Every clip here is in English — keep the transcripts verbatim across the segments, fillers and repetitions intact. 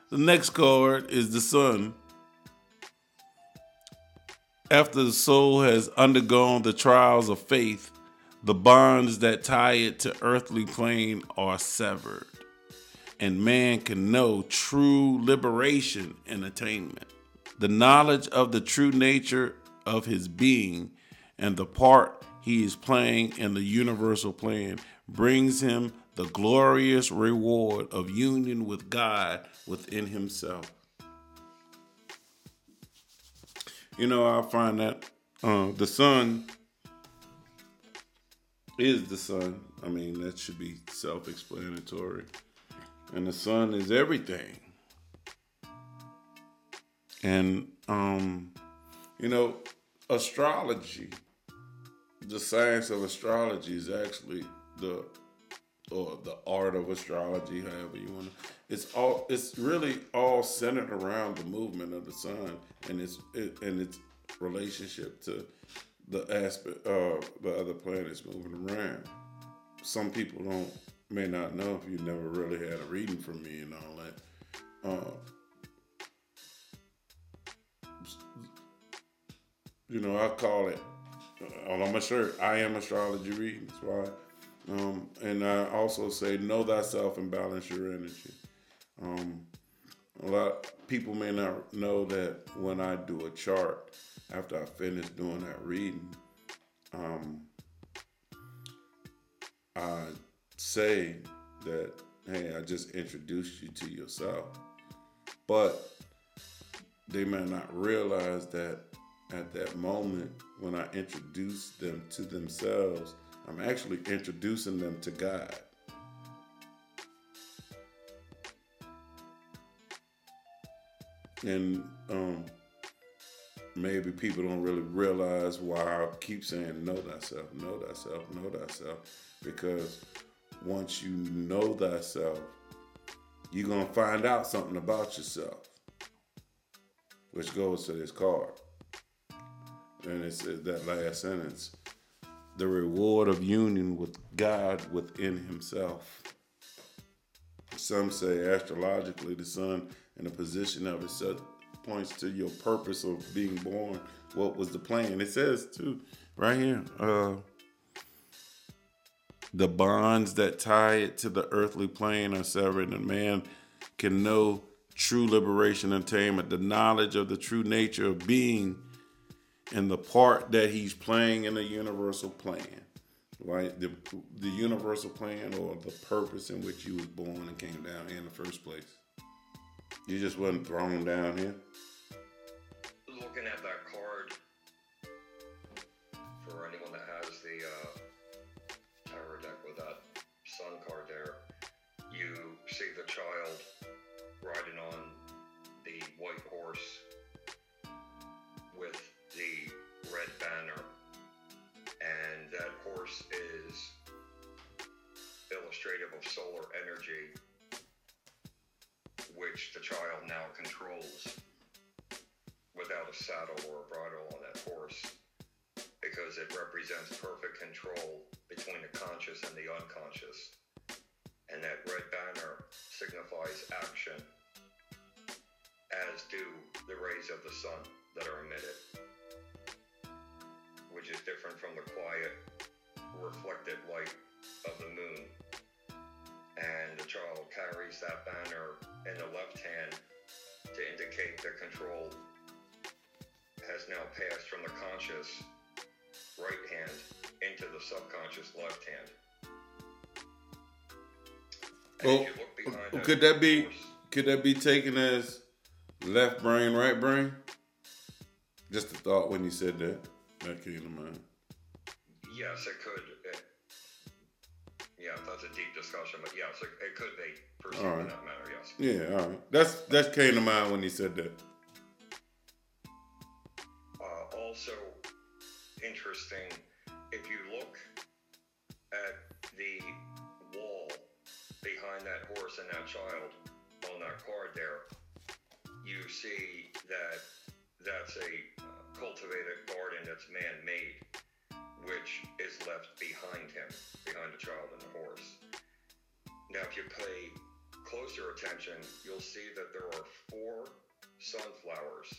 The next card is the sun. After the soul has undergone the trials of faith, the bonds that tie it to earthly plane are severed, and man can know true liberation and attainment. The knowledge of the true nature of his being and the part he is playing in the universal plan brings him the glorious reward of union with God within himself. You know, I find that uh, the sun is the sun. I mean, that should be self-explanatory. And the sun is everything. And, um, you know, astrology, the science of astrology is actually the, or the art of astrology, however you want to. It's all. It's really all centered around the movement of the sun and its it, and its relationship to the aspect of the other planets moving around. Some people don't may not know if you never really had a reading from me and all that. Uh, you know, I call it on my shirt. I am astrology readings. Why? Um, and I also say, know thyself and balance your energy. Um, a lot of people may not know that when I do a chart, after I finish doing that reading, um, I say that, hey, I just introduced you to yourself. But they may not realize that at that moment, when I introduce them to themselves, I'm actually introducing them to God. And um, maybe people don't really realize why I keep saying know thyself, know thyself, know thyself. Because once you know thyself, you're going to find out something about yourself, which goes to this card. And it's that last sentence, the reward of union with God within himself. Some say astrologically the sun and the position of it set points to your purpose of being born. What was the plan? It says too, right here, uh, the bonds that tie it to the earthly plane are severed, and man can know true liberation and attainment, the knowledge of the true nature of being and the part that he's playing in the universal plan. Right? The, the universal plan, or the purpose in which you was born and came down here in the first place. You just wasn't thrown down here. Looking at that card, for anyone that has the uh, tarot deck with that sun card there, you see the child riding on the white horse with the red banner. And that horse is illustrative of solar energy, which the child now controls without a saddle or a bridle on that horse, because it represents perfect control between the conscious and the unconscious. And that red banner signifies action, as do the rays of the sun that are emitted, which is different from the quiet, reflected light of the moon. And the child carries that banner in the left hand to indicate that control has now passed from the conscious right hand into the subconscious left hand. And Well, if you look behind that could that be horse, could that be taken as left brain, right brain? Just a thought when you said that. That came to mind. yes, it could. It, yeah, that's a deep discussion, but yes, it, it could be perceived All right. in that manner, yes. Yeah, all right. That's that came to mind when you said that. Uh, also interesting, if you look at the wall behind that horse and that child on that card there, you see that that's a uh, cultivated garden that's man-made, which is left behind him, behind the child and the horse. Now, if you pay closer attention, you'll see that there are four sunflowers,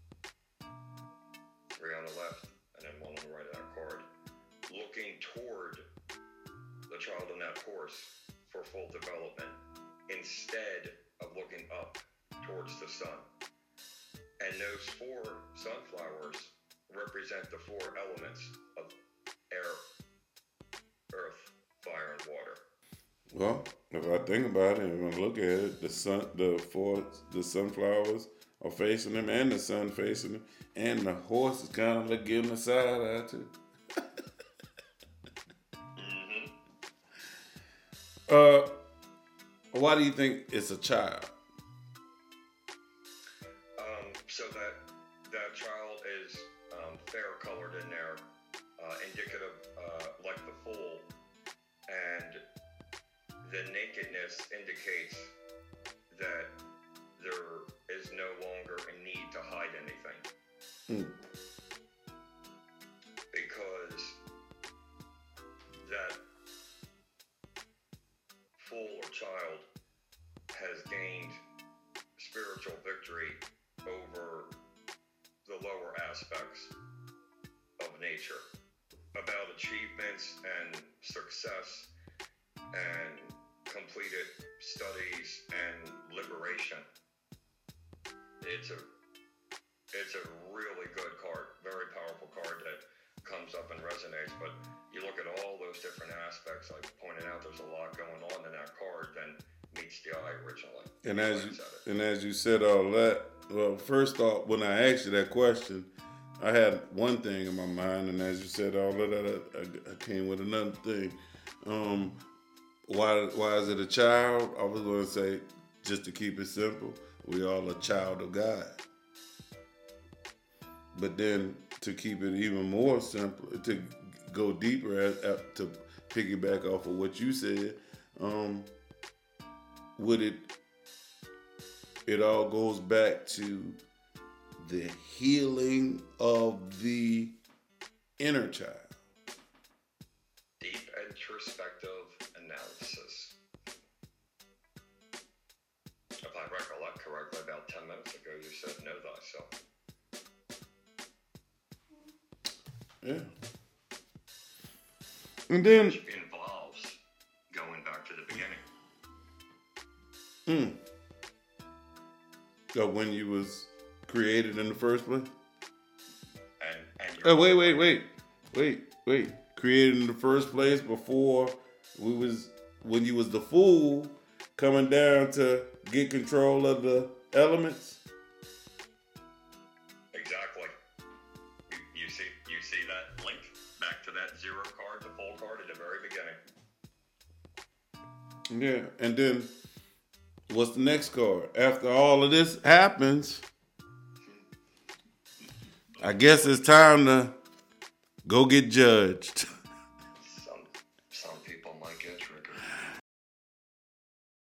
three on the left and then one on the right of that card, looking toward the child on that horse for full development instead of looking up towards the sun. And those four sunflowers represent the four elements of air, earth, fire, and water. Well, if I think about it, if I look at it, the sun, the four, the sunflowers are facing them, and the sun facing them, and the horse is kind of like giving the side eye too. Mm-hmm. Uh, why do you think it's a child? Um, so that that child is um, fair colored in there, uh, indicative, uh, like the fool, and the nakedness indicates that there is no longer a need to hide anything. Mm. Because that fool or child has gained spiritual victory over the lower aspects of nature, about achievements and success and completed studies and liberation. It's a it's a really good card, very powerful card that comes up and resonates. But you look at all those different aspects, like pointed out, there's a lot going on in that card than meets the eye originally. And as you and as you said all that, well, first off, when I asked you that question, I had one thing in my mind, and as you said all of that, I, I came with another thing. Um, why why is it a child? I was going to say, just to keep it simple, we all a child of God. But then to keep it even more simple, to go deeper, at, at, to piggyback off of what you said, um, would it? It all goes back to the healing of the inner child. Deep introspective analysis. If I recollect correctly, about ten minutes ago, you said know thyself. Yeah. And then Which involves going back to the beginning. Mm. So when you was created in the first place? And, and Oh, wait, wait, wait. Wait, wait. Created in the first place before we was, when you was the fool coming down to get control of the elements? Exactly. You, you see you see that link back to that zero card, the full card at the very beginning. Yeah, and then what's the next card? After all of this happens, I guess it's time to go get judged.